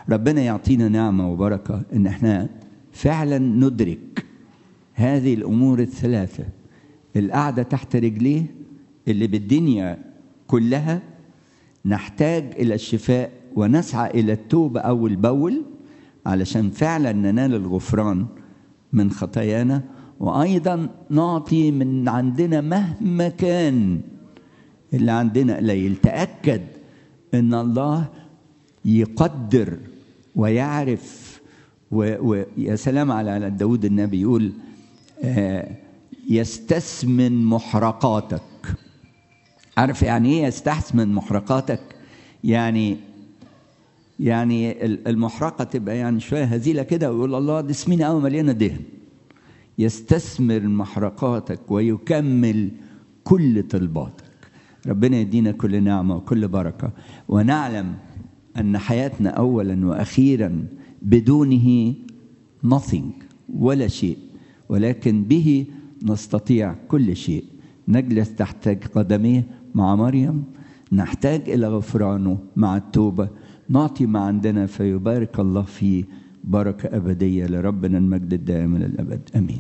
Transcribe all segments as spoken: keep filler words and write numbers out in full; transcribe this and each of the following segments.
ربنا يعطينا نعمة وبركة إن احنا فعلا ندرك هذه الأمور الثلاثة: القعدة تحت رجليه اللي بالدنيا كلها نحتاج إلى الشفاء ونسعى إلى التوبة أول بأول علشان فعلا ننال الغفران من خطايانا، وأيضا نعطي من عندنا مهما كان اللي عندنا قليل. تأكد إن الله يقدر ويعرف، ويا سلام على داود النبي يقول آه يستثمن محرقاتك. عارف يعني ايه يستثمن محرقاتك؟ يعني يعني المحرقه تبقى يعني شويه هزيله كده ويقول الله دي سمينه قوي مليانه دهن. يستثمر محرقاتك ويكمل كل طلباتك. ربنا يدينا كل نعمه وكل بركه، ونعلم ان حياتنا اولا واخيرا بدونه nothing ولا شيء، ولكن به نستطيع كل شيء. نجلس تحت قدميه مع مريم، نحتاج إلى غفرانه مع التوبة، نعطي ما عندنا فيبارك الله فيه بركة أبدية. لربنا المجد الدائم إلى الأبد، آمين.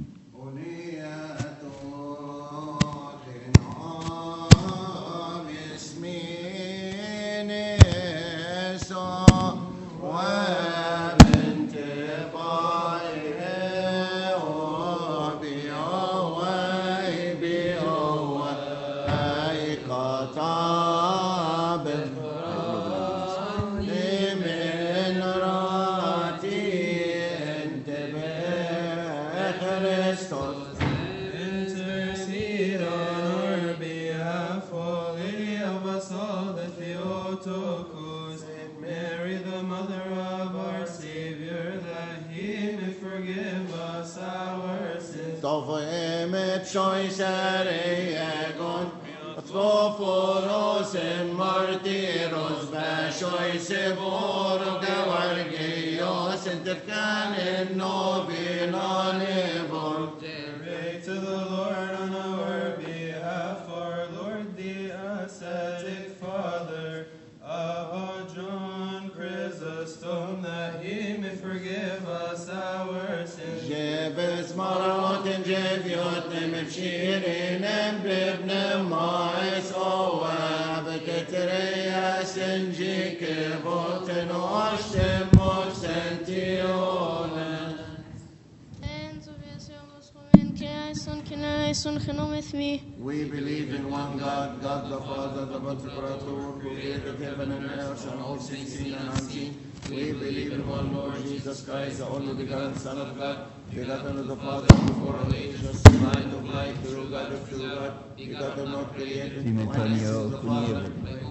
We believe in one God, God the Father, the Creator, who created heaven and earth and all things seen and unseen. We believe in one Lord Jesus Christ, the only begotten Son of God, begotten of the Father before all ages, light of light, true God of true God, begotten not created, one is the Father,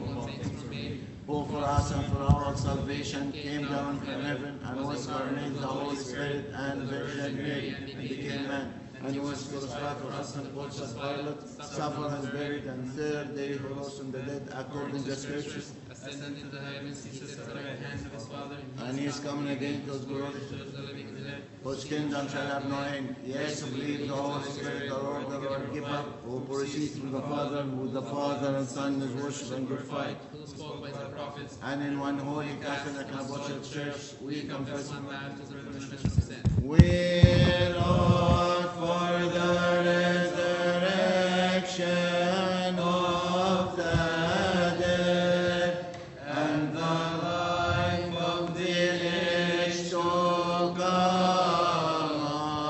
who for us and for our salvation came down from heaven and was incarnate the Holy Spirit and Virgin Mary and became man. And he was crucified for us and Pontius Pilate, suffered and buried, and third day he rose from the dead according to the Scriptures, ascended into the heavens, seated at the right hand of his Father, and he is coming again to his glory, whose kingdom shall have no end. Yes, who believe the Holy Spirit, the Lord, the Lord giver, who proceeds from the Father, who the Father and Son is worshipped and glorified, who spoke by the prophets, and in one holy Catholic and Apostolic Church we confess one baptism for the remission of sin. We Lord, for the resurrection of the dead and the life of the age to come.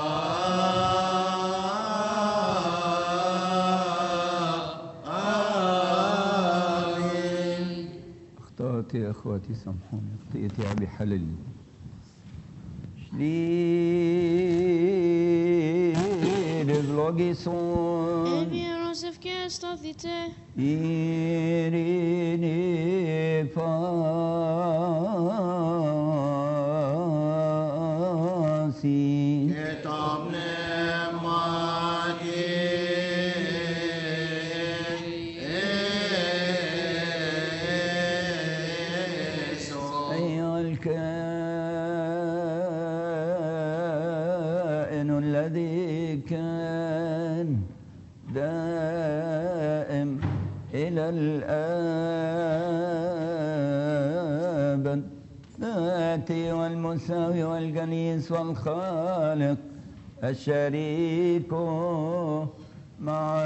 آمين. أخطأت يا أخواتي سامحوني، أخطئت يا أبي حللي. Evieros και σταθείτε. Ειρήνη φάση και το πνεύμα أيها الكائن الذي كان دائم إلى الأبد الآتي والمساوي والجليس والخالق الشريك مع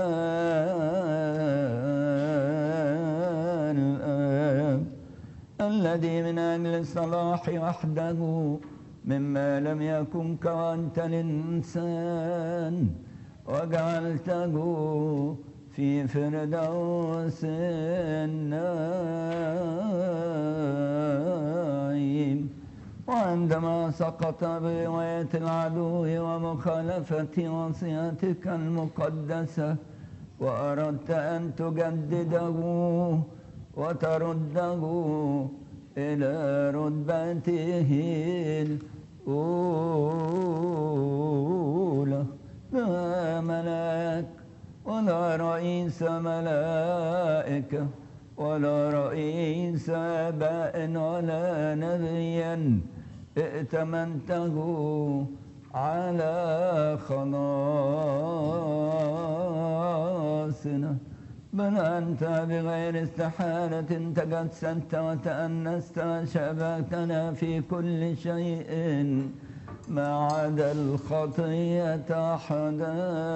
الآب الذي من أجل الصلاح وحده مما لم يكن كونت الإنسان وجعلته في فردوس النعيم وعندما سقط برواية العدو ومخالفة وصيتك المقدسة وأردت أن تجدده وترده إلى رتبته الأولى لا ملاك ولا رئيس ملائكة ولا رئيس آباء ولا نبيا ائتمنته على خلاصنا بل أنت بغير استحالة تجسدت وتأنست وشبهتنا في كل شيء ما عدا الخطية أحدا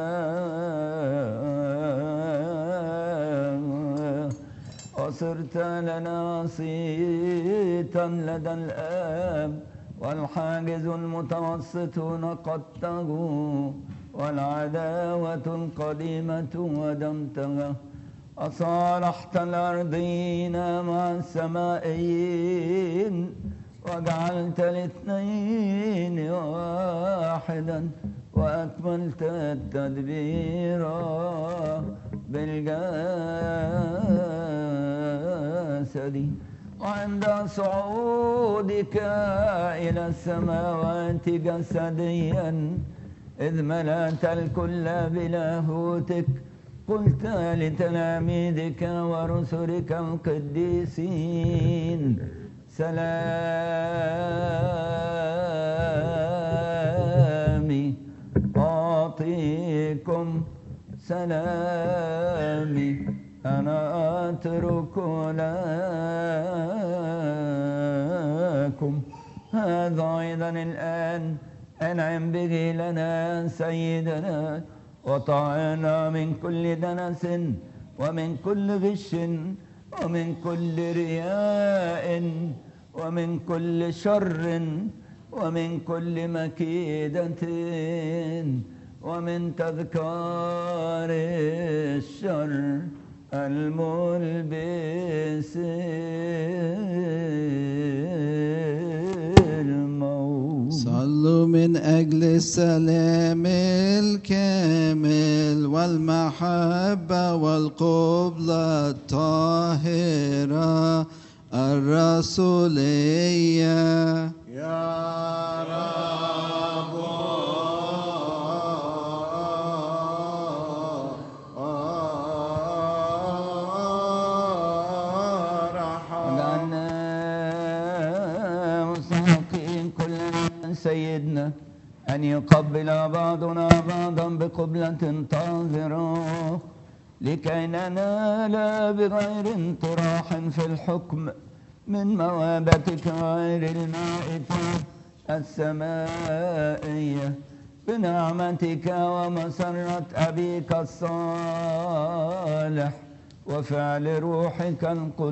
وصرت لنا وسيطا لدى الآب والحاجز المتوسط نقضته والعداوة القديمة ودمتها أصالحت الأرضين مع السمائيين وجعلت الاثنين واحدا وأكملت التدبير بالجسد وعند صعودك إلى السماوات جسديا إذ ملأت الكل بلاهوتك قلت لتلاميذك ورسلك القديسين سلامي أعطيكم سلامي أنا أترك لكم هذا أيضا الآن أنعم به لنا سيدنا وطعنا من كل دنس ومن كل غش ومن كل رياء ومن كل شر ومن كل مكيدة ومن تذكار الشر الملبس الموت. صلوا من أجل السلام الكامل والمحبة والقبلة الطاهرة الرسولية يا رب وجعلنا مستحقين كلنا سيدنا أن يقبل بعضنا بعضا بقبلة طاهرة لكي ننال بغير انطراح في الحكم من موابتك غير المائتة السمائية بنعمتك ومسرة أبيك الصالح وفعل روحك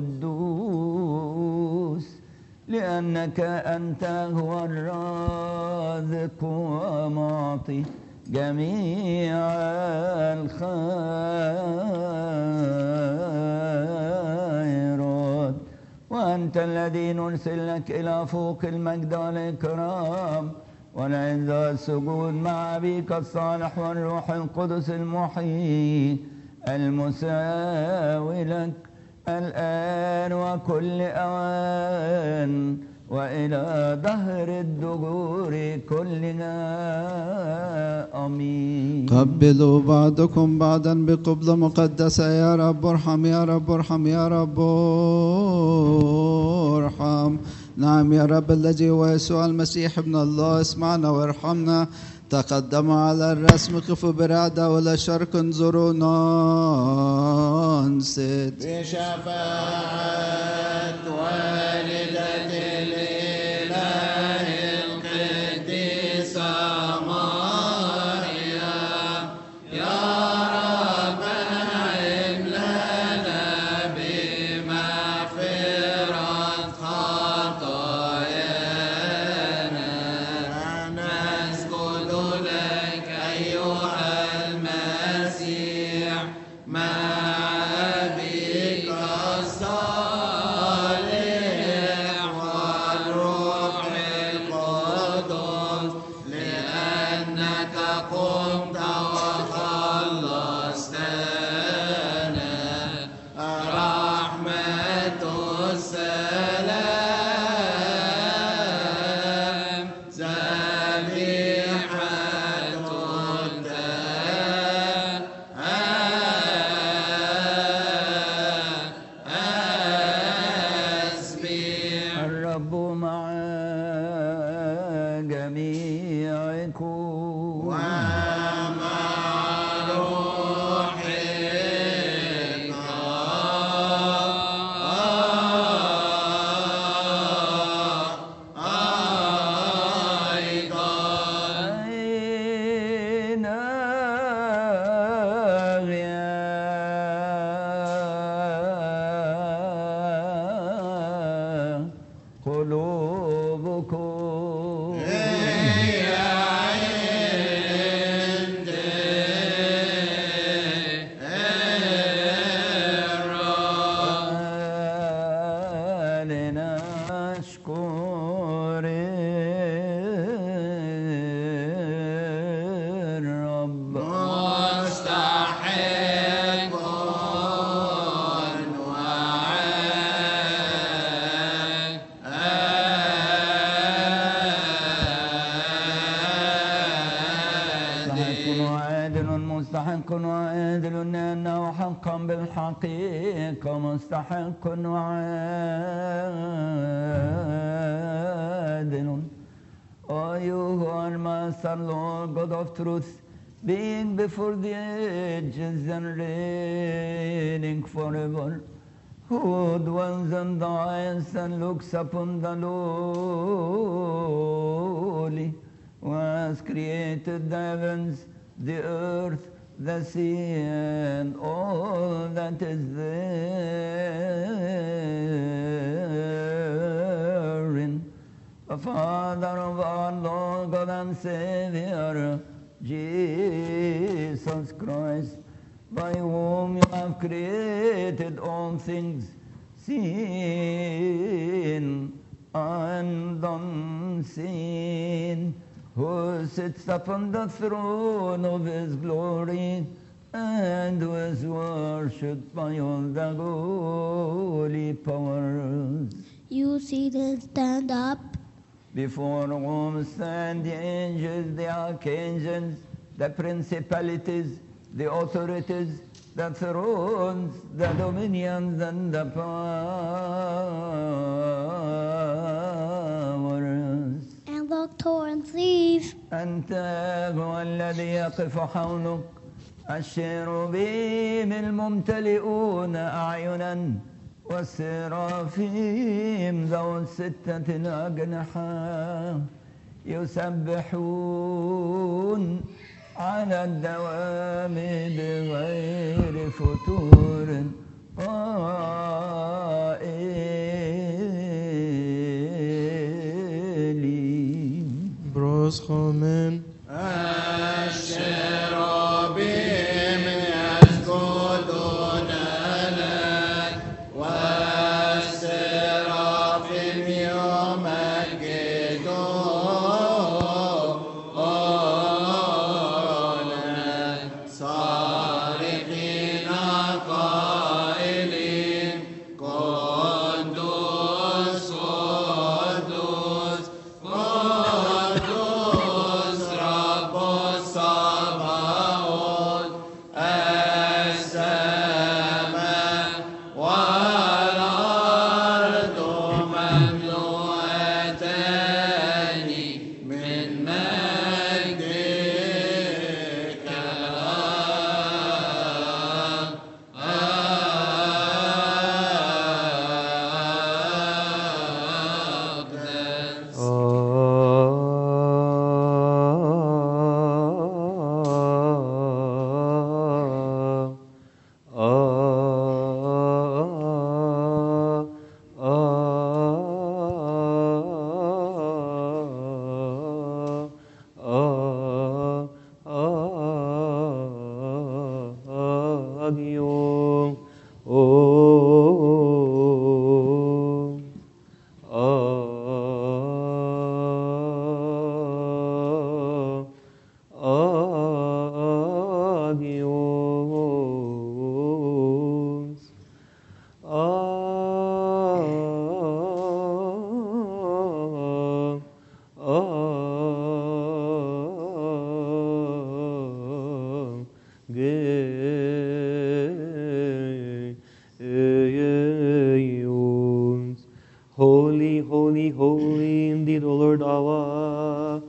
القدوس لأنك أنت هو الرازق ومعطي جميع الخيرات وأنت الذي نرسلك إلى فوق المجد والإكرام والعز والسجود مع أبيك الصالح والروح القدس المحيي المساوي لك الآن وكل أوان وإلى دهر الدهور كلنا آمين. قبلوا بعضكم بعضا بقبلة مقدسة. يا رب ارحم يا رب ارحم يا رب ارحم. نعم يا رب الذي هو يسوع المسيح ابن الله اسمعنا وارحمنا. تقدموا على الرسم قفوا برعدة ولا شرق انظرونا انصت بشفاعة والدة مع جميعكم ومع روحك مستحق وعادل لأنه حقا بالحقيقة مستحق وعادل. O you who are Master, Lord, God of truth, being before the ages and reigning forever, who dwells in the highest and looks upon the lowly, who has created the heavens, the earth, the sea, and all that is therein. The Father of our Lord God and Savior, Jesus Christ, by whom you have created all things, seen and unseen, who sits upon the throne of his glory and who is worshipped by all the holy powers. You see them stand up Before whom stand the angels, the archangels, the principalities, the authorities, the thrones, the dominions, and the powers. and look toward these. أنت هو الذي يقف حولك الشيروبيم الممتلئون أعينا والسرافيم ذو الستة الأجنحة يسبحون على الدوام بغير فتور قائلين براسخومن الشرابيم يسجدون لك والسرافيم يمجدونك صارخين قائلين قدوس قدوس قدوس رب السماوات السماء والأرض مملوءة holy indeed, O Lord our,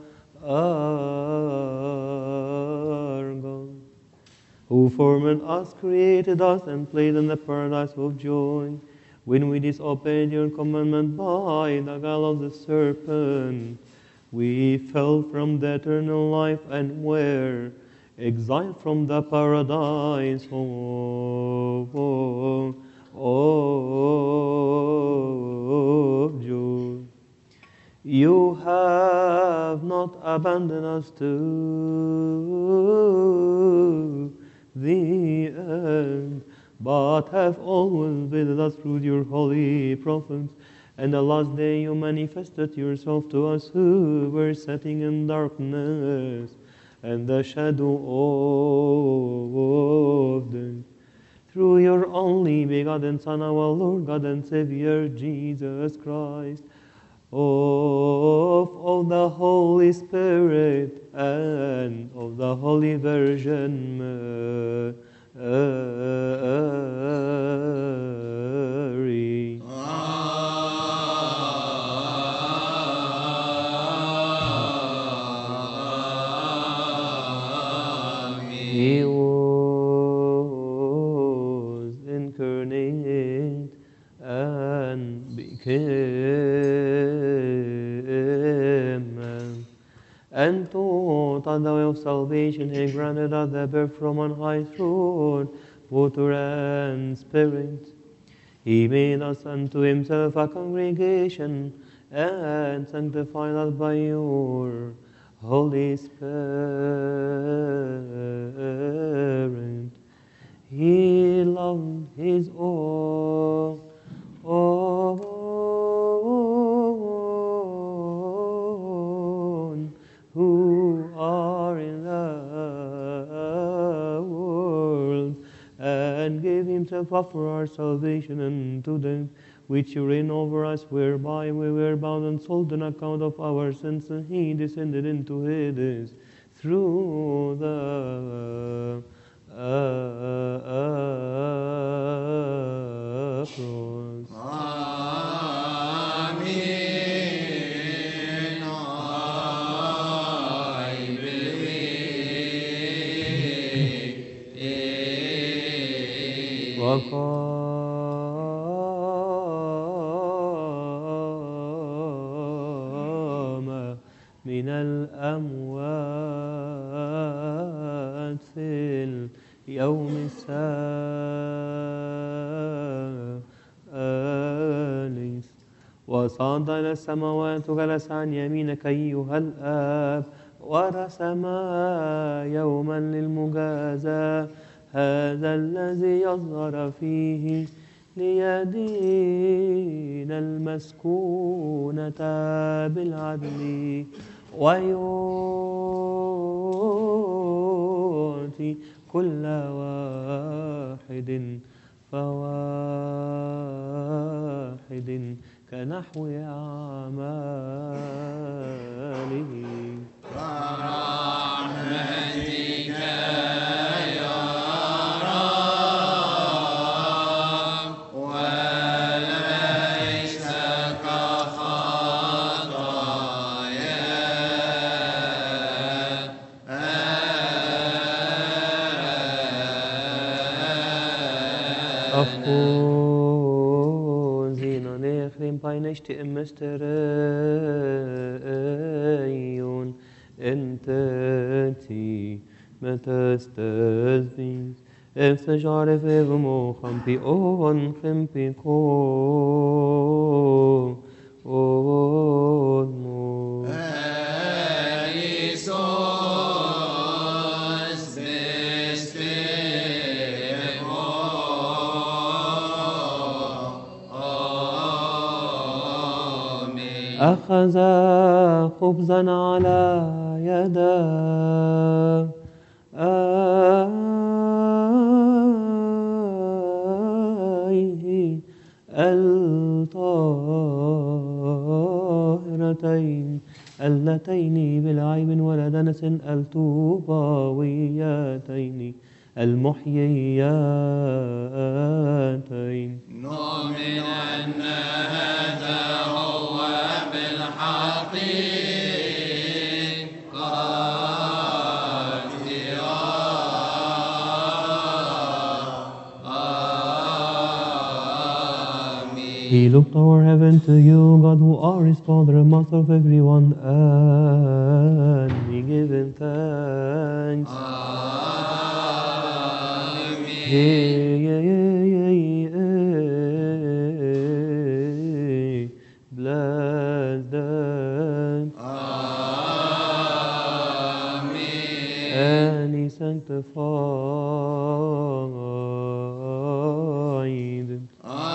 our God, who formed us, created us, and placed in the paradise of joy, when we disobeyed your commandment by the guile of the serpent, we fell from the eternal life and were exiled from the paradise of, of joy. You have not abandoned us to the end, but have always visited us through your holy prophets. And the last day you manifested yourself to us who were sitting in darkness and the shadow of death. Through your only begotten Son, our Lord God and Savior, Jesus Christ, of, of the Holy Spirit and of the Holy Virgin Mary. He was incarnate and became man, and taught us the way of salvation. He granted us the birth from on high through water and spirit. He made us unto himself a congregation and sanctified us by your Holy Spirit. He loved his own, own who are in the world, and gave himself up for our salvation unto them, which reign over us, whereby we were bound and sold on account of our sins, and he descended into Hades through the uh, uh, cross. Amen. I believe. وقام من الأموات في اليوم الثالث وصعد إلى السماوات وجلس عن يمينك أيها الآب ورسم يوما للمجازاة هذا الذي يظهر فيه ليدين المسكونة بالعدل ويعطي كل واحد فواحد كنحو أعماله. برحمتك يا رب وليس كخطايا. أفوزين نخرم باينشت امستريون انتتي متستزبيز افتجار في غمو خمبي اون خمبي كو أولمو Elisos bestemo. Amen. أخذ خبزا على يده آيه الطاهرتين اللتين بالعيب ولا دنس الطوباويتين المحييتين. نؤمن أن هذا هو بالحق He looked toward heaven to you, God, who are his Father and Master of everyone, and he gave him thanks. Amen. Hey, hey, hey, hey, bless them. Amen. And he sanctified them.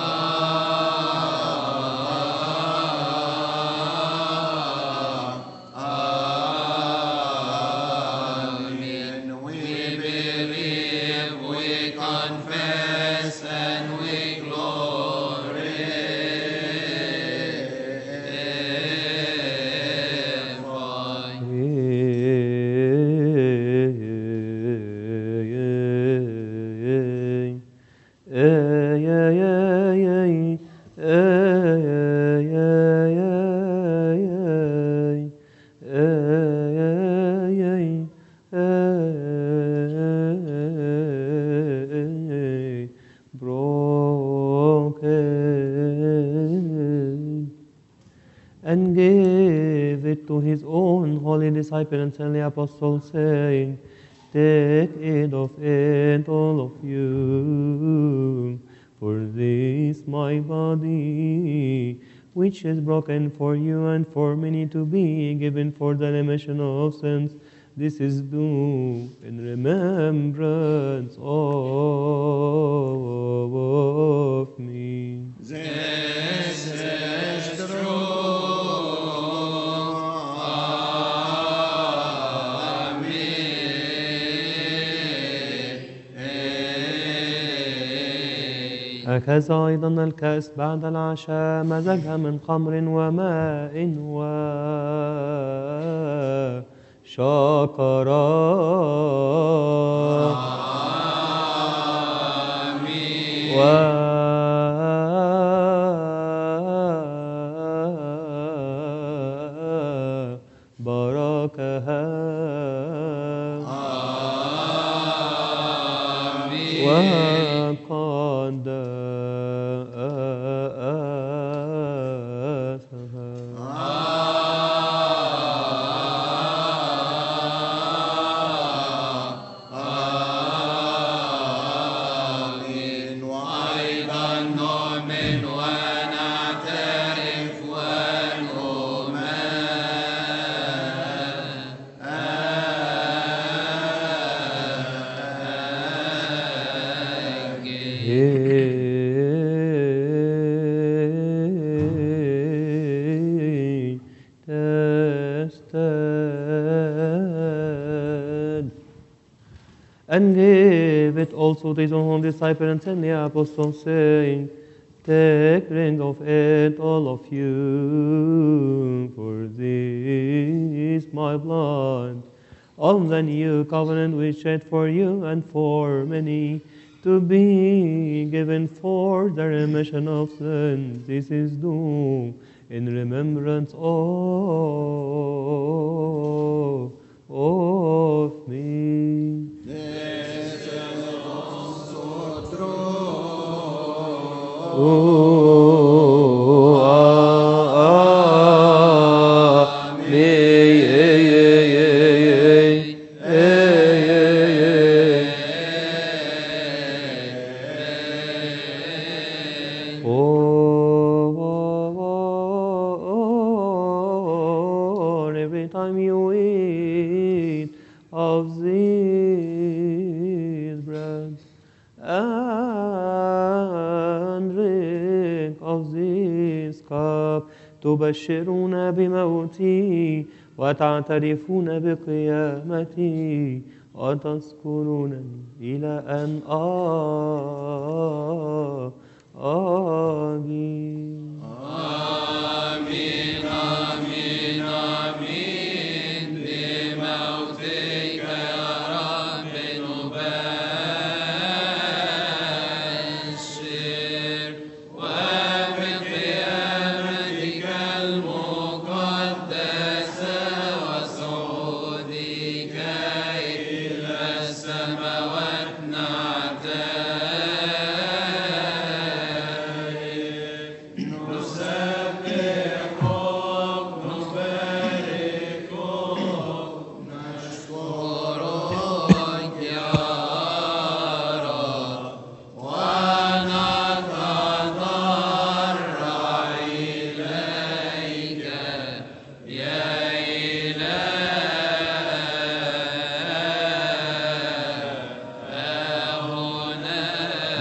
And gave it to his own holy disciple and the apostle, saying, Take it of it, all of you, for this my body, which is broken for you and for many to be given for the remission of sins. This is due in remembrance of me. This is true. هكذا أيضا الكأس بعد العشاء مزجها من خمر وماء وشكرا وبركها and gave it also to his own disciple and sent the apostle, saying, Take, drink of it, all of you, for this is my blood of the new covenant, which shed for you and for many, to be given for the remission of sins. This is due in remembrance of, of me. This is also true. Oh, ah, ah, me, yeah, yeah, yeah, yeah. Oh, oh, oh, every time you eat of these bread and drink of this cup, تبشرون بموتي وتعترفون بقيامتي وتذكرونني إلى أن آ- آجي. آمين آمين آمين بموتك يا رب نبشر وبقيامتك المقدسة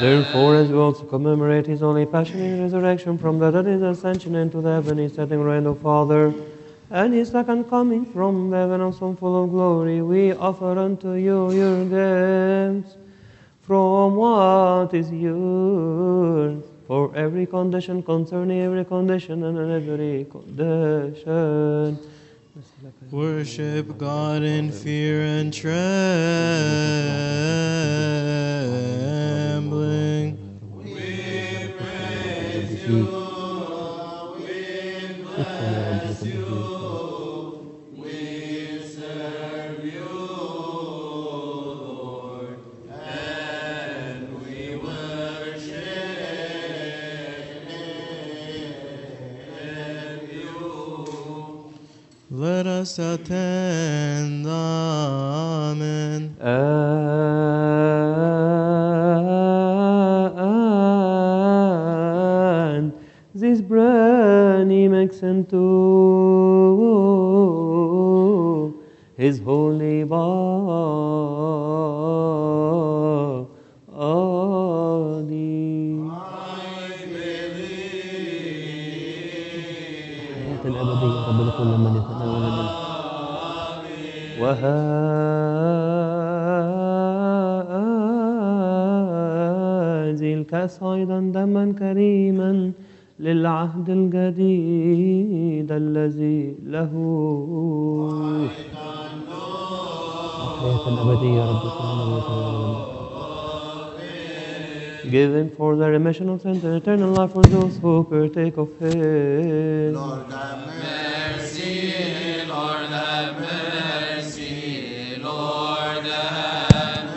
Therefore, as we also commemorate his only passion and resurrection from the dead, his ascension into the heavenly setting right of Father, and his second coming from the heaven also full of glory, we offer unto you your gifts from what is yours, for every condition concerning every condition and in every condition. Worship God in fear and trembling. We praise you, we bless you, we serve you, Lord, and we worship you. Let us attend. Amen. And this bread he makes into his holy body. الحياة الأبدية رب لكل من يتناول منه. وهذه الكأس أيضا دما كريما للعهد الجديد الذي له الحياة الأبدية رب لكل من يتناول منه. Given for the remission of sins and eternal life for those who partake of it. Lord have mercy, Lord have mercy, Lord have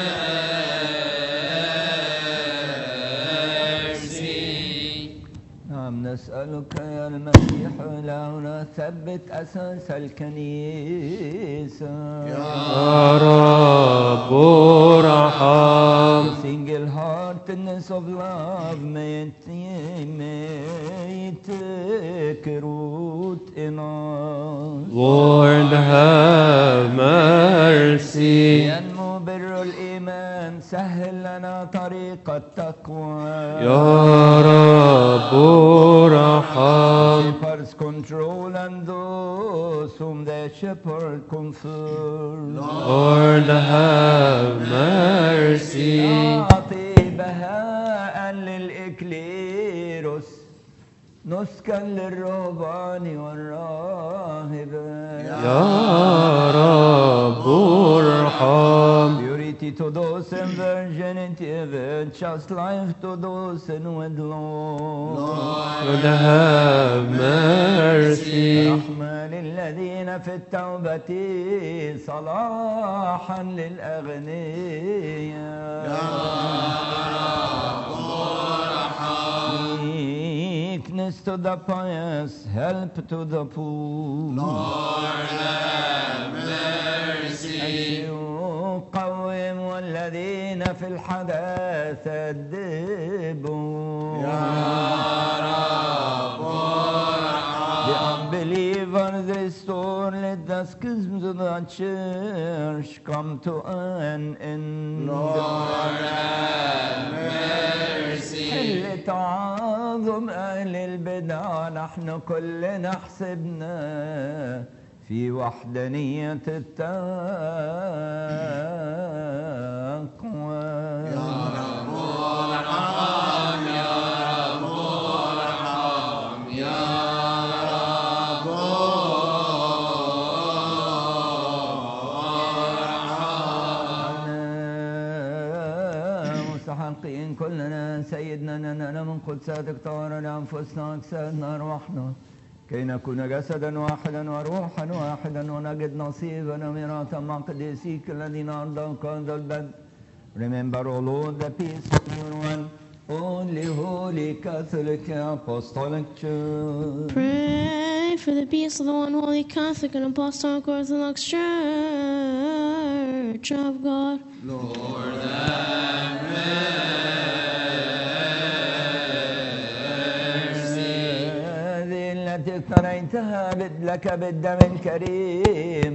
mercy. نعم نسألك يا المسيح إلهنا ثبت أساس الكنيسة يا رب ارحم. Single heartedness of love may it, may it take root in us. Lord have mercy. ينمو بر الإيمان سهل لنا طريق التقوى. يا رب ارحم. Shepherds control and those whom the shepherd confirm. Lord have mercy. أعطي بهاء للإكليروس نسكا للرهبان والراهبان. يا رب ارحم. Purity to those in virginity, virtuous life to those in wedlock. Lord have mercy. رحمة للذين في التوبة صلاحا للأغنياء. Meekness to the pious, help to the poor. Lord have mercy. قوم والذين في الحداثة أدبوا. يا رب ارحم. The unbelievers restore, let the schisms of the church come to an end. Lord have mercy. حل تعاظم أهل البدع نحن كلنا حسبنا في وحدانية التقوى. يا رب ارحم، يا رب ارحم، يا رب ارحم. مستحقين كلنا سيدنا أننا من قدساتك طهر لأنفسنا أجسادنا أرواحنا كي نكون جسدا واحدا وروحا واحدا ونجد نصيبا وميراثا مع قديسيك الذين أرضاك هذا البدء. Remember, O Lord, the peace of your one, only holy Catholic Apostolic Church. Pray for the peace of the one holy Catholic and Apostolic Orthodox Church of God. Lord have mercy. هذه التي اقتنيتها لك بالدم الكريم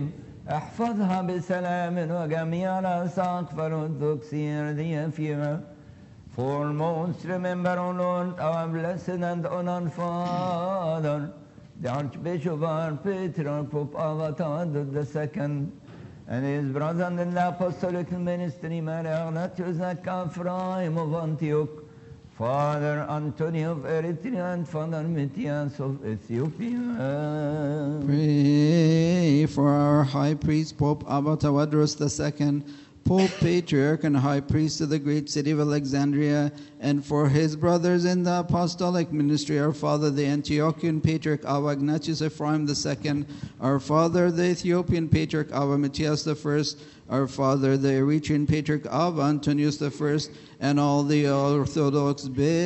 احفظها بسلام وجميع الأساقفة الأرثوذكسية الذين فيها Foremost, remember, O Lord, our blessed and honored Father, the Archbishop, our Patriarch, Pope Avatad the Second, and his brother in the apostolic ministry, Mary Ignatius Ephraim of Antioch, Father Antonio of Eritrea, and Father Matthias of Ethiopia. Pray for our High Priest, Pope Abba Tawadros the Second, Pope, Patriarch, and High Priest of the great city of Alexandria, and for his brothers in the apostolic ministry, our Father, the Antiochian Patriarch Abba Ignatius Ephraim the Second, our Father, the Ethiopian Patriarch Abba Matthias the First, our Father, the Eritrean Patriarch Abba Antonius the First, and all the Orthodox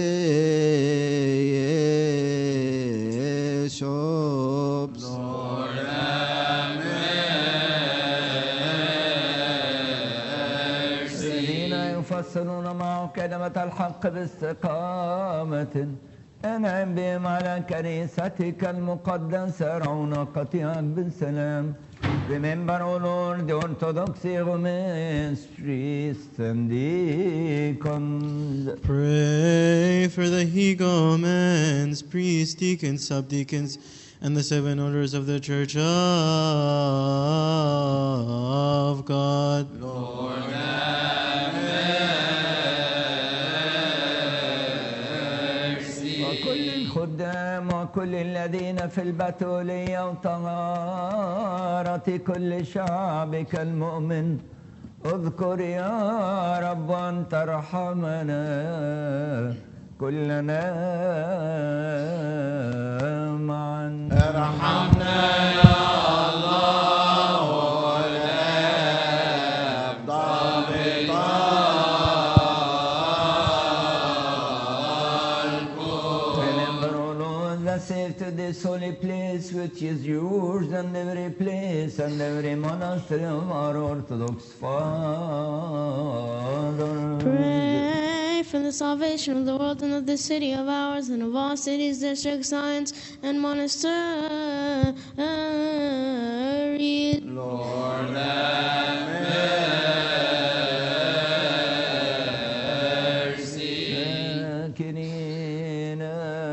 bishops. Lord, have الذين يفسرون معه كلمة الحق باستقامة انعم بهم على كنيستك المقدسة رعونا قطيعك بالسلام. Remember, O Lord, the Orthodox Romans, priests and deacons. Pray for the hegomens, priests, deacons, subdeacons, and the seven orders of the Church of God. Lord, have mercy. وكل الخدام وكل الذين في البتولية وطهارة كل شعبك المؤمن اذكر يا رب أن ترحمنا كلنا معا. ارحمنا يا الله والآب ضابطا Remember, O Lord, the safe to this holy place which is yours, and every place and every monastery of our Orthodox fathers. Pray for the salvation of the world and of this city of ours and of all cities, districts, signs, and monasteries. Lord, have mercy. ساكنين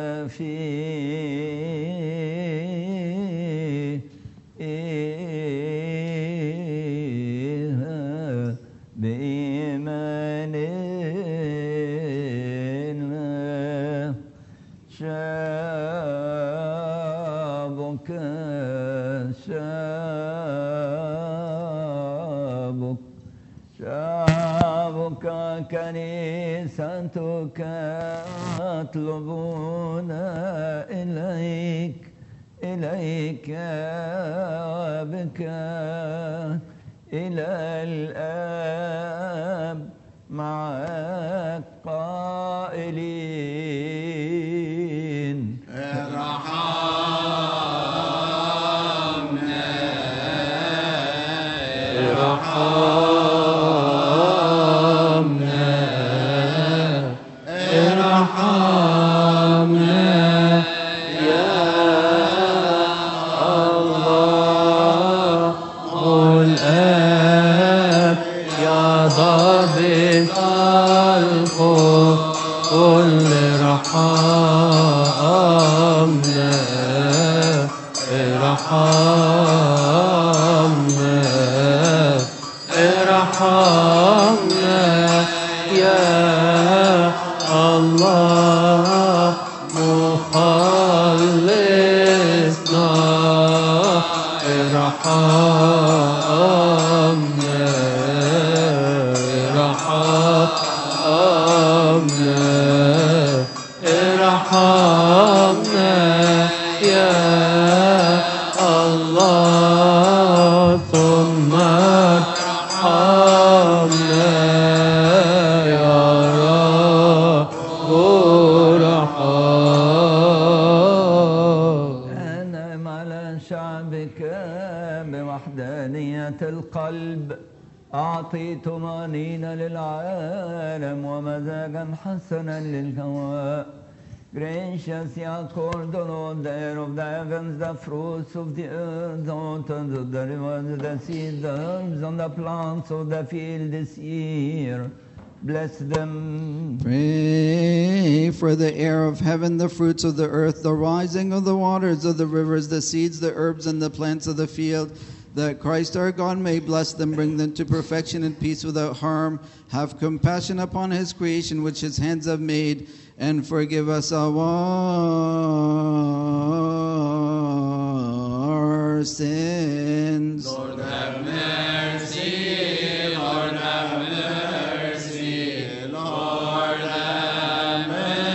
فيها بإيماننا شعبك شعبك شعبك كنيستك يطلبون إليك إليك بك إلى الآب معك قائلين ارحمنا ارحمنا ارحمنا يا الله والآب يا ضابط الخوف قل ارحمنا ارحمنا ارحمنا يا الله مخلصنا ارحمنا ارحمنا ارحمنا يا الله ثم ارحمنا يا رب ارحم. أنعم على شعبك بوحدانية القلب أعطي طمأنينة للعالم ومزاجا حسنا للهواء. Gracious, you accord, O Lord, the air of the heavens, the fruits of the earth, the waters of the rivers, the seed, the herbs, and the plants of the field this year. bless them. Pray for the air of heaven, the fruits of the earth, the rising of the waters of the rivers, the seeds, the herbs, and the plants of the field, that Christ our God may bless them, bring them to perfection and peace without harm. Have compassion upon his creation which his hands have made, and forgive us our sins. Lord have mercy, Lord have mercy, Lord have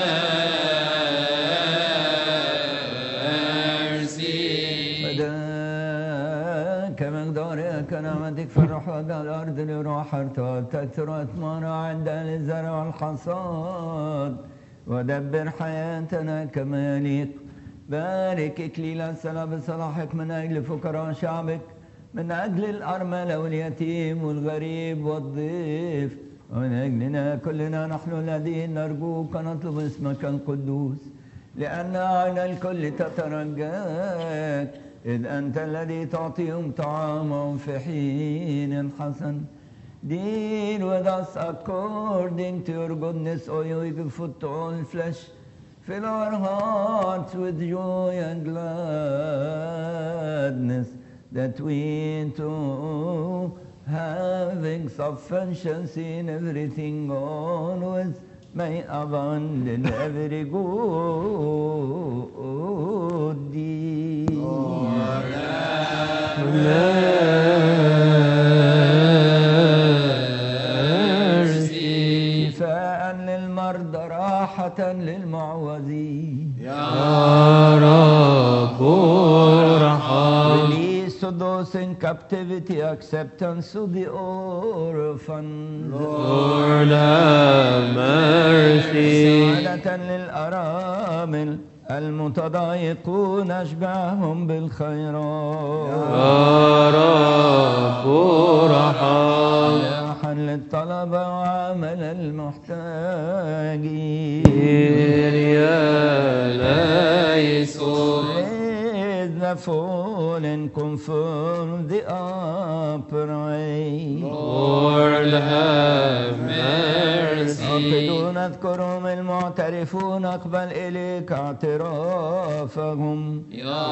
mercy. فداك مقدارك نعمتك فرح على الأرض لروح ارتاد تكثر أثمارها عند الزرع والحصاد ودبر حياتنا كما يليق. بارك إكليل السلام بصلاحك من أجل فقراء شعبك، من أجل الأرملة واليتيم والغريب والضيف، ومن أجلنا كلنا نحن الذين نرجوك نطلب اسمك القدوس، لأن عين الكل تترجاك، إذ أنت الذي تعطيهم طعامهم في حين حسن. Deal with us according to your goodness, O you who give food to all flesh. Fill our hearts with joy and gladness, that we too, having sufficiency in everything always, may abound in every good deed. Lord have mercy. شفاء للمرضى، راحة للمعوذين. يا رب ارحم. Release to those in captivity, acceptance to the orphans. Lord have mercy. سعادة للأرامل المتضايقون، اشبعهم بالخيرات. يا رب ارحم. راحا للطلبة وعمل المحتاجين. Raise the fallen, confirm the upright. Lord have mercy. عقدون اذكرهم المعترفون، اقبل اليك اعترافهم. يا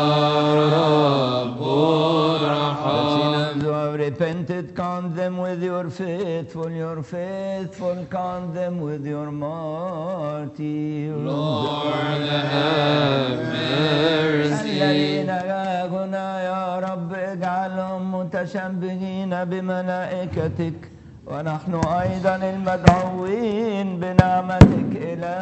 رب ارحم. Sinners who have repented, count them with your faithful, your faithful, count them with your martyrs. Lord have mercy. الذين جاءونا يا رب اجعلهم متشبهين بملائكتك، ونحن أيضا المدعوين بنعمتك إلى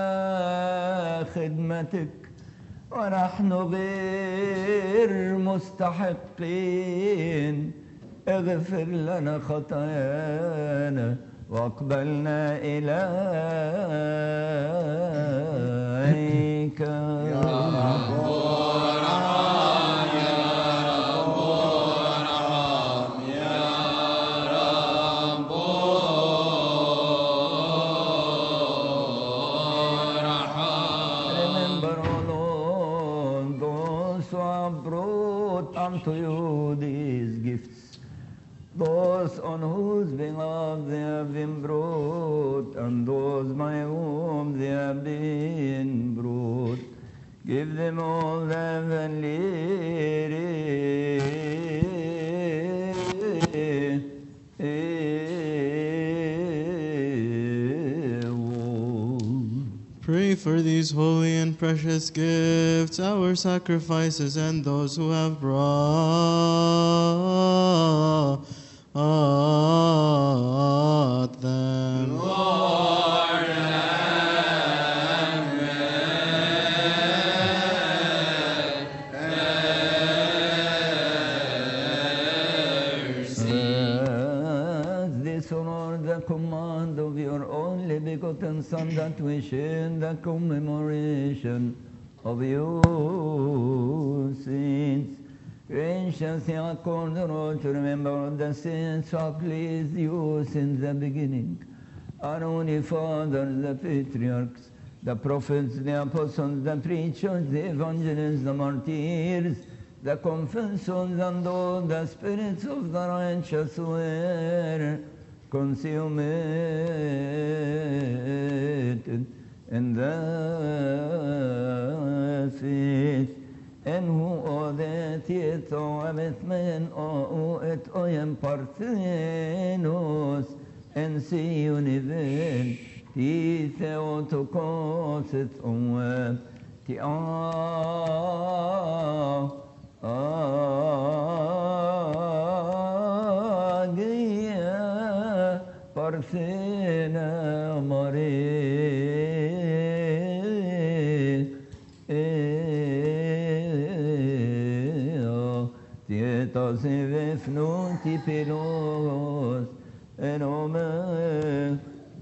خدمتك، ونحن غير مستحقين. اغفر لنا خطايانا واقبلنا إليك. يا رب unto you these gifts, those on whose behalf they have been brought, and those by whom they have been brought. Give them all the heavenly Pray for these holy and precious gifts, our sacrifices, and those who have brought them. Lord have mercy. As this honor the command of your only begotten Son, that we share in the commemoration of your saints. Graciously accord the Lord to remember the saints who have pleased you since the beginning. Our only fathers, the patriarchs, the prophets, the apostles, the preachers, the evangelists, the martyrs, the confessors, and all the spirits of the righteous were consummated in the faith. En hu odet yet oamet men o et oyem parthenos en si univel ti theotokos et oem ti a agia parthena mare Tietos vefnuti pelos en ome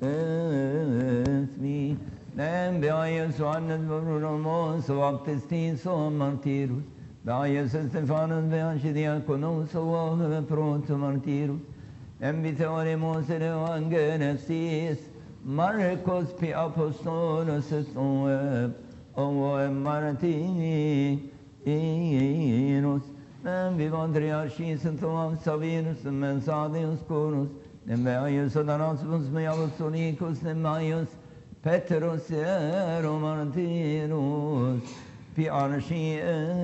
esmi nem beayes vannet voromos baptistin so martirus beayes Stefanus beanchi diakonos o proto martirus em biteoremos evangelistis Marcos pi apostolos et oem o martini enos nem vivandriarchis et oam savinus mensadius corus nem beaius adanasmus me apostolicus nem maius Petrus ero martirus pi archi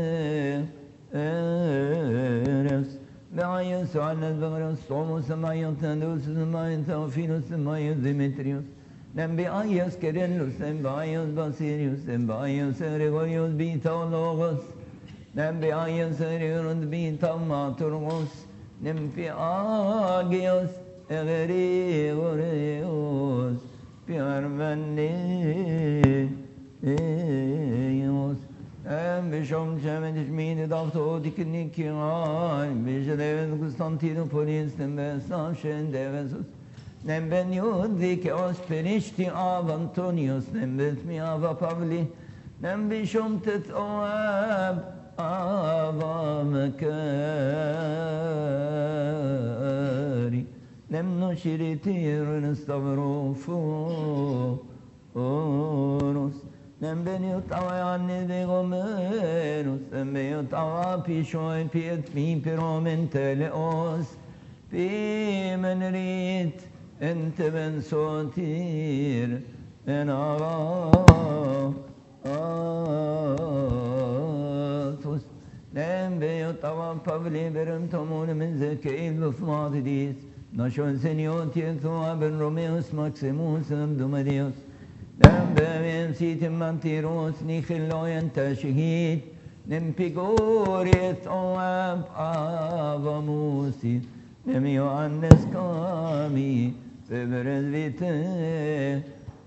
eres beaius annet beaius Thomas maius Tandus maius Theophilus maius Demetrius nem beaius Kerellus nem beaius Basilius nem beaius Gregorius Bitologos nem beaius Erion Bitamaturgos nem beaius Egerigoreus Piarvanius em bishom Shemesh mine davto diknikian bisheven Constantinopolis nem besam shen devesus nem ben yudik osperishti av Antonius nem bet mi av Pavli nem bishom tet oab ava mekari nem nushiritir nestavroforos nem ben yutavayanni degomeros nem ben yutava pishoin piet mi piromenteleos pi menrit ente ben sotir en ava atus nem ben yutava pavli berim tomun min zekeil lufmadidis Nashon Senior Tieto Ben Romeus Maximus Dumadius Nem Bevim Sitim Mantiros Nichiloyan Tashihit Nem Pigoriet Oab Avamusi Nem Ioannes Kami Feberes Vite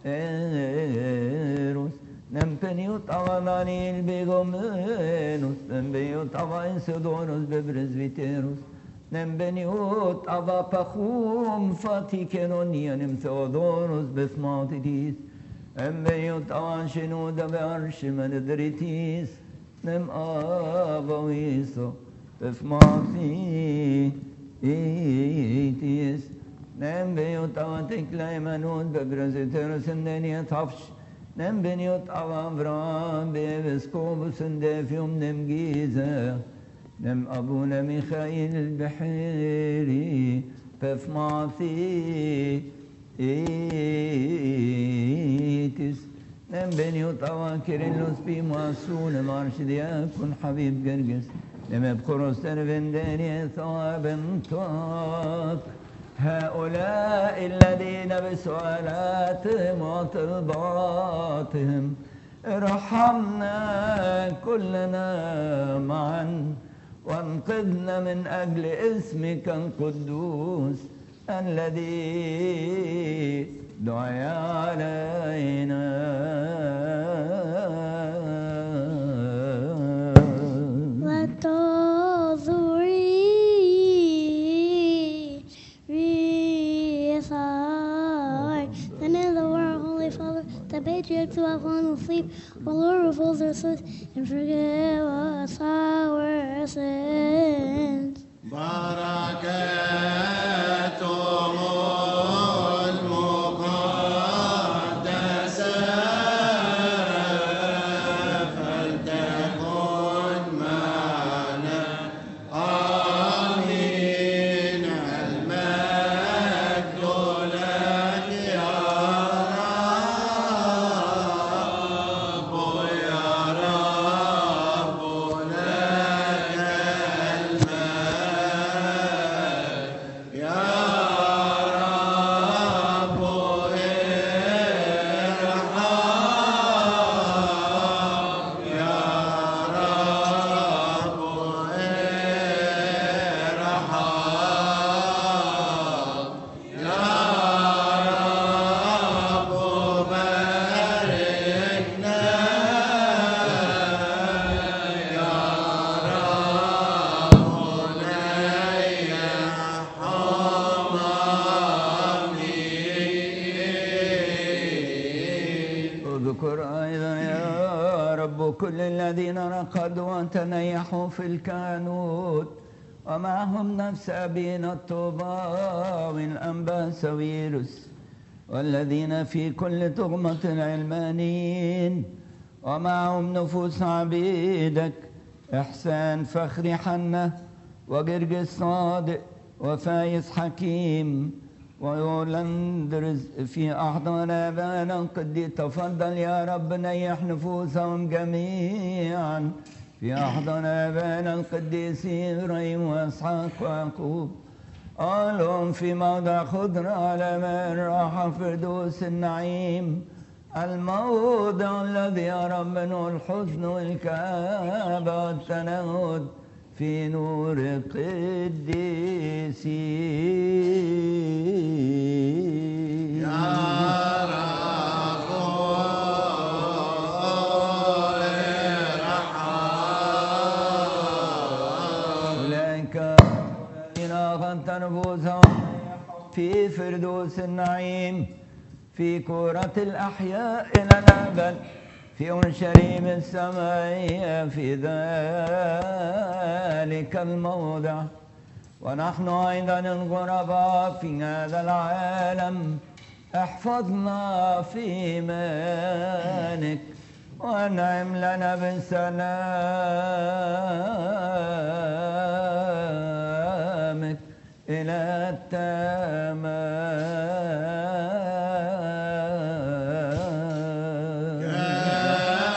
Eros Nem Peniut Avananil Begomenus Nem Beut Avainsedonus Bebres Viteros Nem beniot ava pachum fatikenon nem Theodoros bethmatitis nem beniot avan shenoda be'arshim edritis nem ava viso bethmatitis nem beniot avan teklaimanot bebreziteros endeniat hafsh nem beniot avan Avram be'eveskobus endefium nem Giza nem Abuna Mikhail al-Bahiri Pefmatitis nem Beniot Avan Kirillus Bimasun Marshdiakun Habib Gerges nem Ebkoros Tervendeni Thabem Tok هؤلاء الذين بسؤالاتهم وطلباتهم ارحمنا كلنا معا وانقذنا من أجل اسمك القدوس الذي دعي علينا Let all the recite. Then in the world, Holy Father, the patriarchs who have fallen asleep, O Lord, revolve their souls and forgive us our sins. بركاتهم المقدسة فلتكن معنا آمين المجد كل الذين رقدوا وتنيحوا في الكهنوت ومعهم نفس أبينا الطوباء والأنبا سويرس والذين في كل تغمة العلمانيين ومعهم نفوس عبيدك إحسان فخري حنة وجرجس صادق وفايز حكيم ويولندرز في أحضان آبانا القديس. تفضل يا رب نيح نفوسهم جميعا في أحضان آبانا القديسين إبراهيم وإسحاق ويعقوب. قالهم في موضع خضر على ماء الراحة فردوس النعيم، الموضع الذي يرى منه الحزن والكآبة والتنهد في نور القديسين. أولئك الذين أخذت نفوسهم في فردوس النعيم في كرة الأحياء إلى الأبد في أورشليم السمائية في ذلك الموضع. ونحن أيضا الغرباء في هذا العالم احفظنا في إيمانك وانعم لنا بسلامك إلى التمام.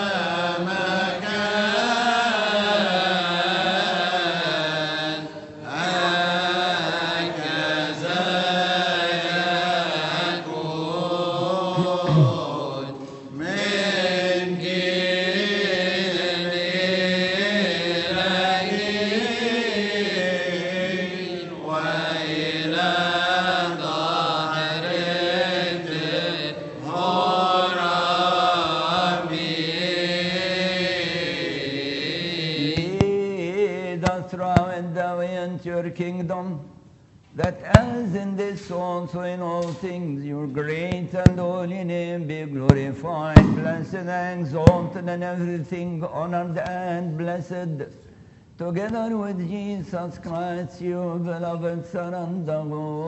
Your kingdom, that as in this also in all things your great and holy name be glorified, blessed and exalted, and everything honored and blessed, together with Jesus Christ, your beloved Son, and the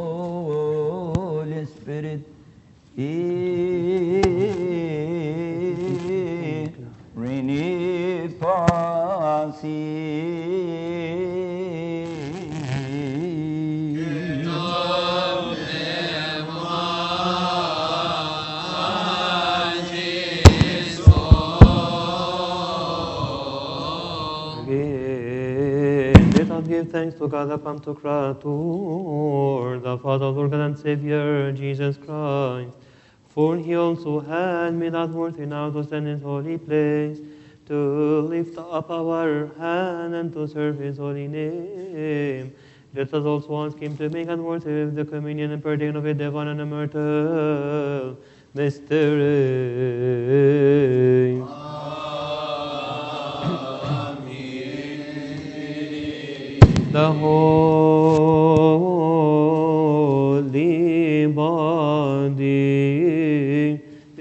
Holy Spirit. Reni Pasi. Give thanks to God the Pantocrator, the Father, Lord and Savior, Jesus Christ, for he also had made us worthy now to stand in his holy place, to lift up our hand and to serve his holy name. Let us also once came to make us worthy of the communion and partaking of a divine and immortal mystery. The holy body.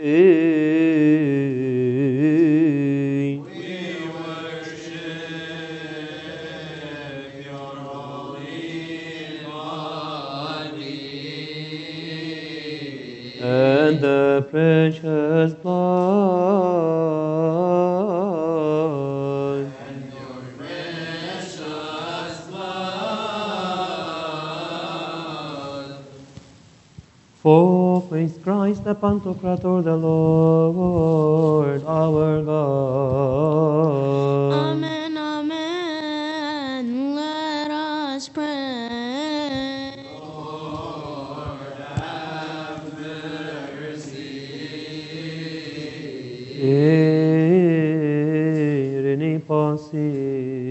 We worship your holy body and the precious blood. For with Christ the Pantocrator, the Lord our God. Amen, amen. Let us pray. Lord, have mercy. Irene Pasi.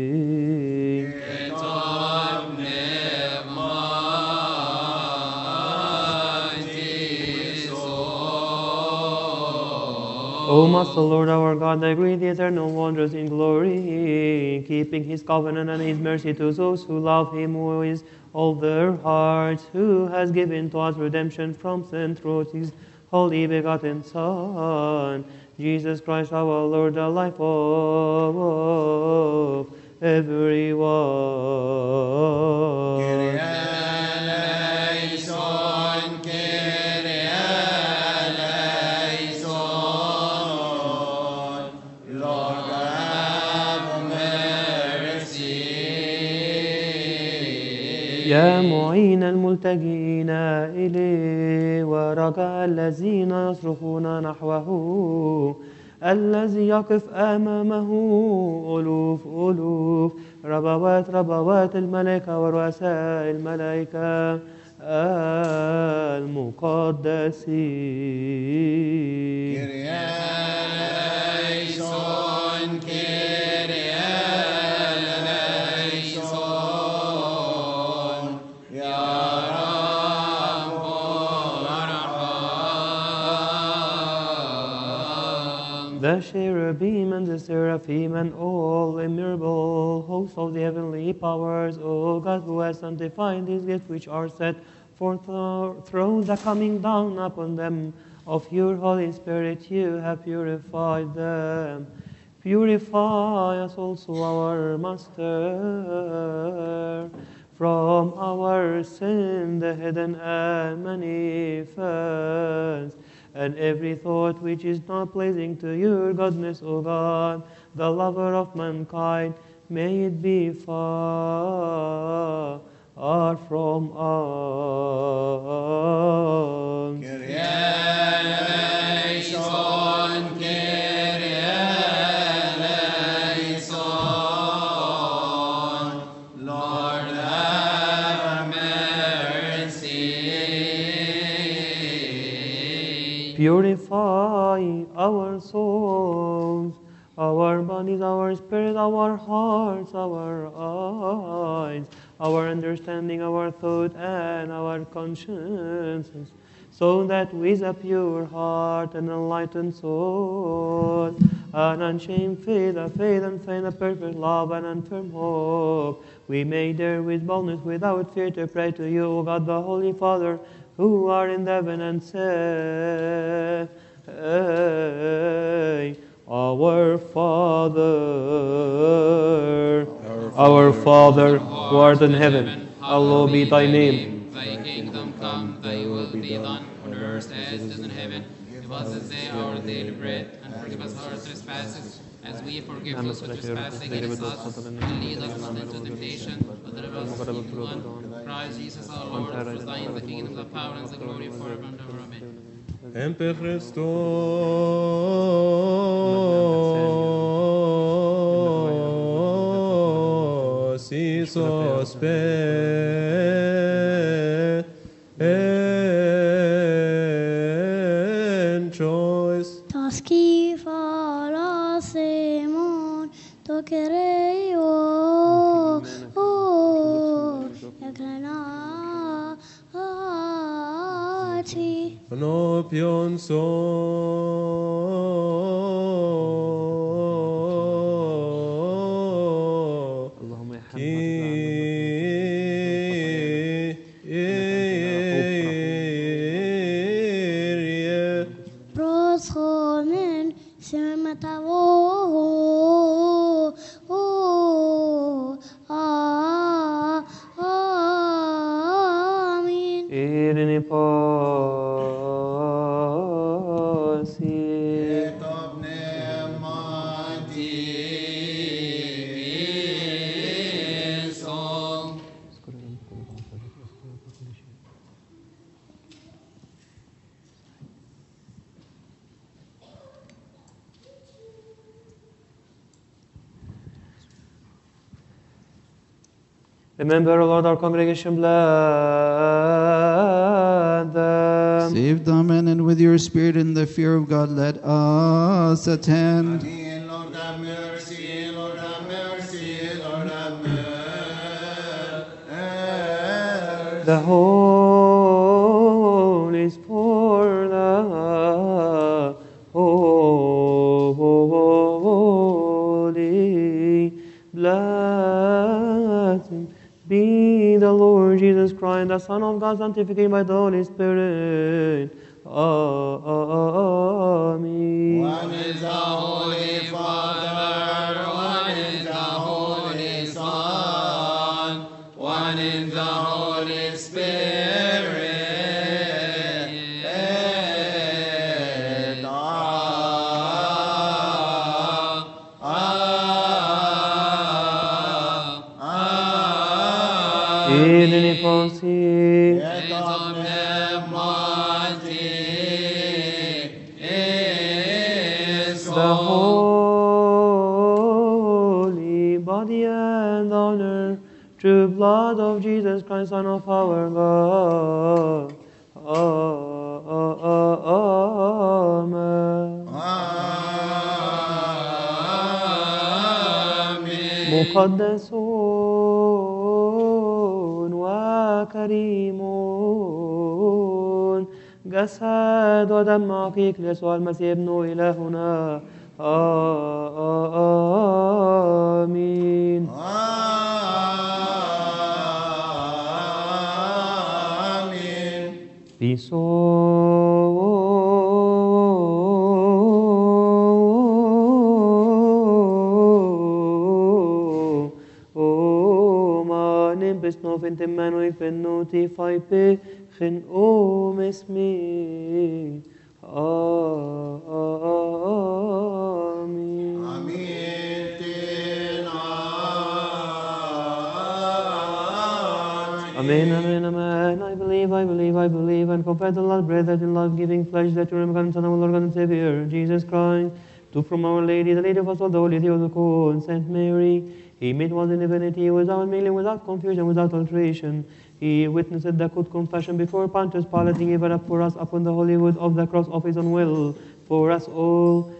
O Master, Lord our God, the great eternal wonders in glory, keeping his covenant and his mercy to those who love him with all their hearts, who has given to us redemption from sin through his holy begotten Son, Jesus Christ our Lord, the life of, of everyone. Kyrie eleison, Kyrie eleison. Lord, have mercy. يا معين الملتجين إليه ورجاء الذين يصرخون نحوه، الذي يقف أمامه ألوف ألوف ربوات ربوات الملائكة ورؤساء الملائكة المقدسين. Kyrie eleison, Kyrie eleison. Ya Rabbo Arham. The cherubim and the seraphim and all immeasurable hosts of the heavenly powers, O God, who has sanctified these gifts which are set forth through the coming down upon them of your Holy Spirit, you have purified them. Purify us also, our Master, from our sin, the hidden and manifest, and every thought which is not pleasing to your goodness, O God, the lover of mankind, may it be far from us. Kyrie eleison, Kyrie eleison. Lord, have mercy. Purify our souls, our bodies, our spirit, our hearts, our eyes, our understanding, our thought, and our consciences, so that with a pure heart and enlightened soul, an unshamed faith, a faith and faith, a perfect love and unfirm hope, we may dare with boldness, without fear, to pray to you, O God, the Holy Father, who are in heaven, and say, Our Father, our Father, who art in heaven, hallowed be thy name. Thy kingdom come, thy will be done, on earth as it is in heaven. Give us this day our daily bread, and forgive us our trespasses, as we forgive those who trespass against us. And lead us not into temptation, but deliver us from evil one. Christ Jesus our Lord, for thine is the kingdom, the power, and the glory forever and ever. Amen. Empe Christos Isos pe en choice. Taski fala Simon to kereo o ekrana ati No pion so اللهم يا ki proschomen simatavo o amin Irini pasi. Et ob pneumatisom. Remember, O Lord, our congregation, bless them. Save them, and, and with your spirit and the fear of God, let us attend. Amen. Lord have mercy, Lord have mercy, Lord have mercy. The whole is for the holy. Blessed be the Lord Jesus Christ, the Son of God, sanctified by the Holy Spirit. Amen. One is the Holy Father, one is the Holy Son, one is the Holy Spirit. Idini Ponsi. Et omnemati is The holy body and honor, true blood of Jesus Christ, Son of our God. Amen. مقدسون وكريمون جسد ودم عقيق ليسوع المسيح ابن إلهنا. آمين. Amen. Peace. Nov Emmanuel penoti fai pe gen om esmi. Amen. Amen, amen, amen. I believe, I believe, I believe, and confess the Lord, bread that in life-giving flesh that you remember, Son of our Lord and Savior, Jesus Christ, took from Our Lady, the Lady of us all, the Holy Theotokos, and Saint Mary. He made one in divinity, without mingling, without confusion, without alteration. He witnessed the good confession before Pontius Pilate. He gave it up for us upon the holy wood of the cross of his own will, for us all.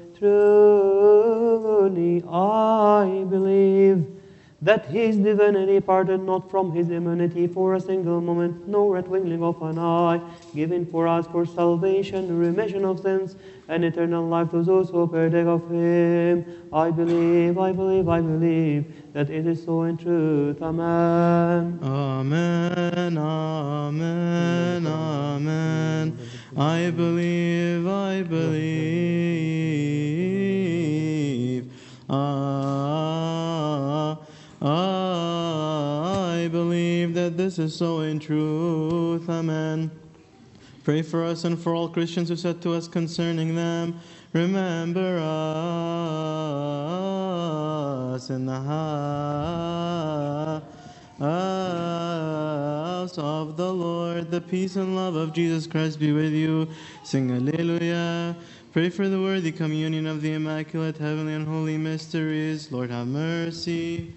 Truly, I believe that his divinity parted not from his humanity for a single moment, nor a twinkling of an eye, given for us for salvation, remission of sins, and eternal life to those who partake of him. I believe, I believe, I believe that it is so in truth. Amen. Amen, amen, amen. I believe, I believe. Ah, I believe that this is so in truth. Amen. Pray for us and for all Christians who said to us concerning them, remember us in the house of the Lord. The peace and love of Jesus Christ be with you. Sing Alleluia. Pray for the worthy communion of the Immaculate, Heavenly, and Holy Mysteries. Lord, have mercy.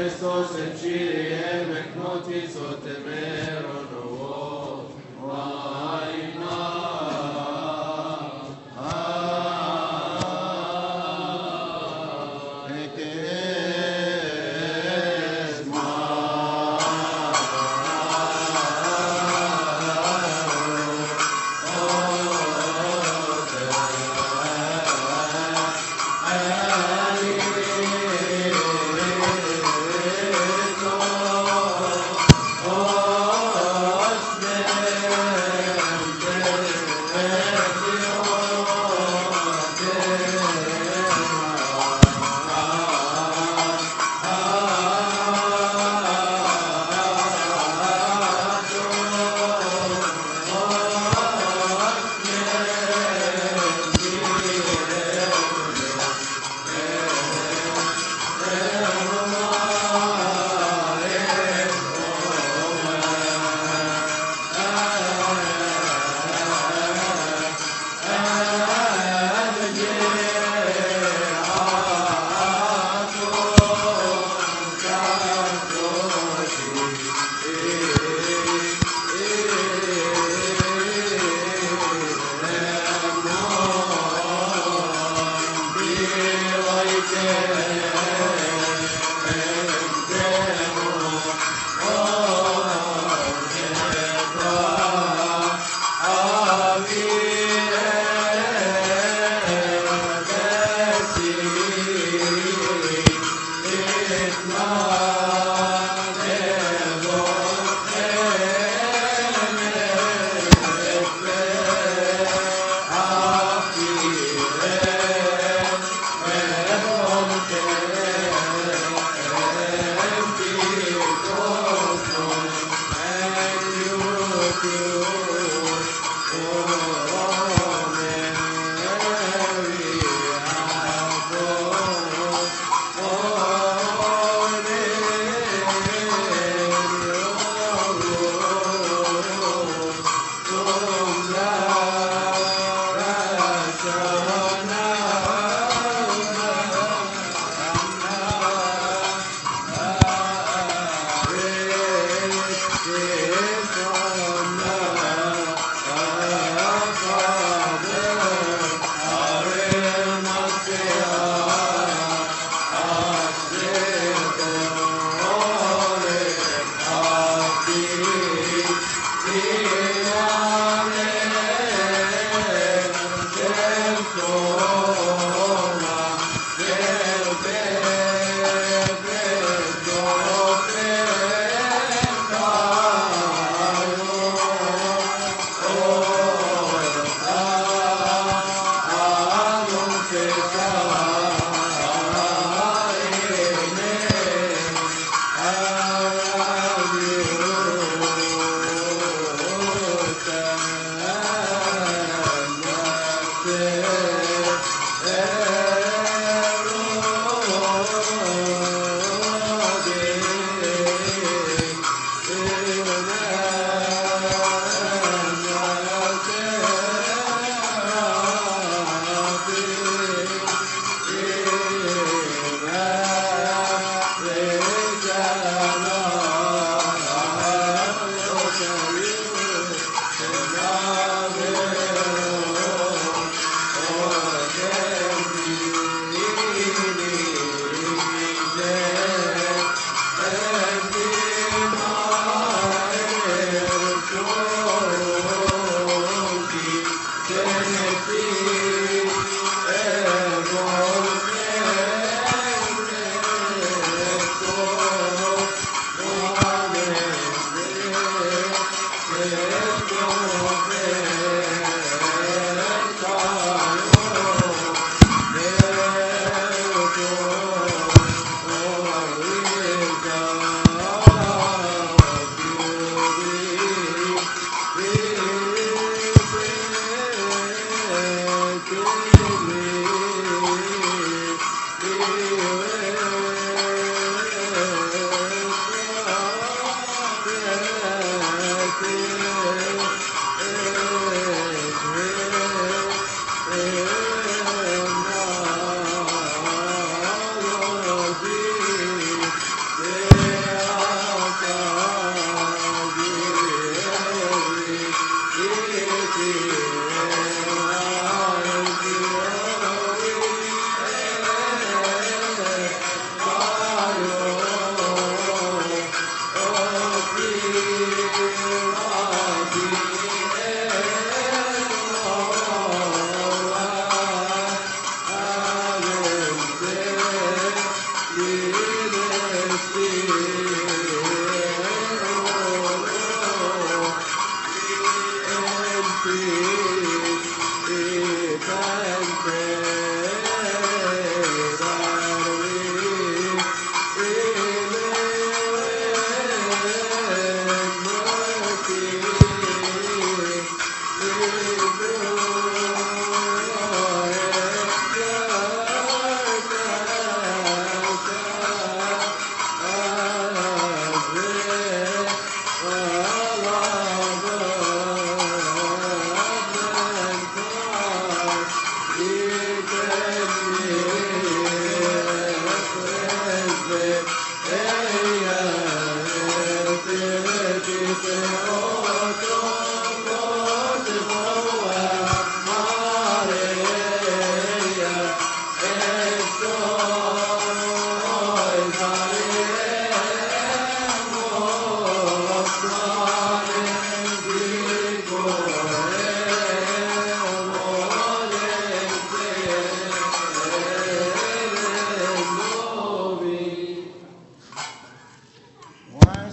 Christos in Kyrie meknotis o temeron o vaina.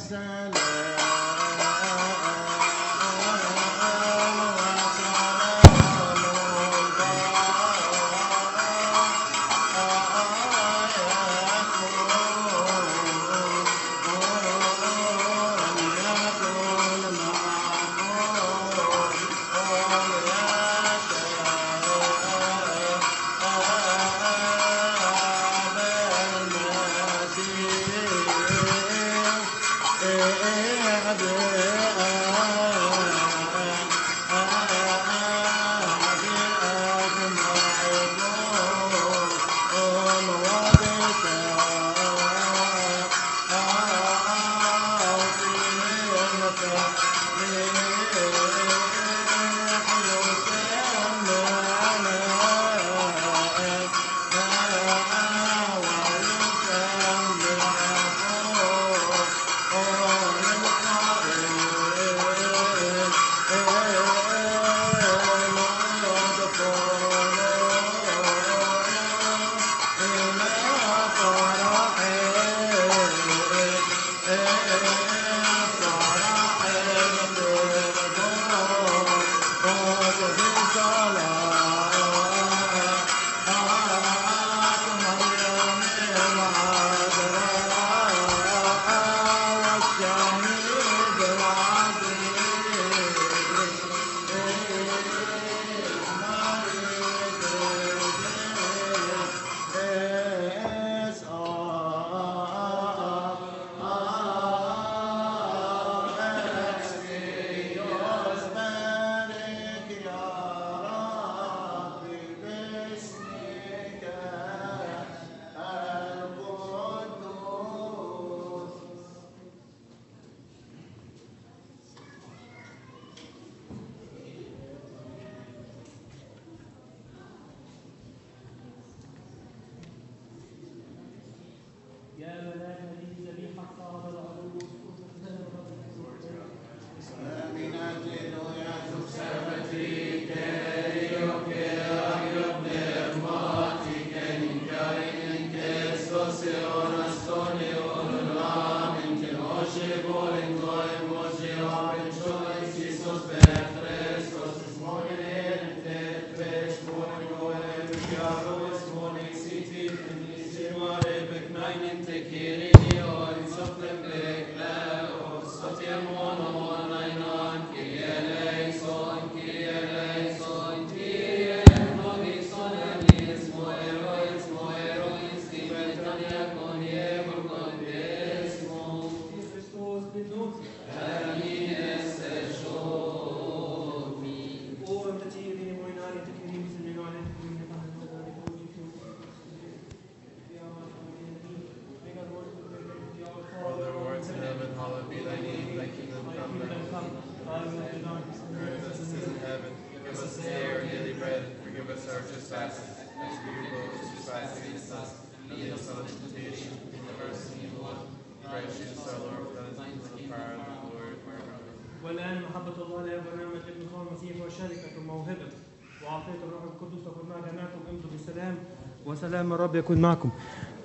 والآن محبة الله الآب ونعمة ابن الله المسيح وشركة وموهبة وعطية الروح القدس تكون مع جميعكم. امضوا بسلام وسلام الرب يكون معكم.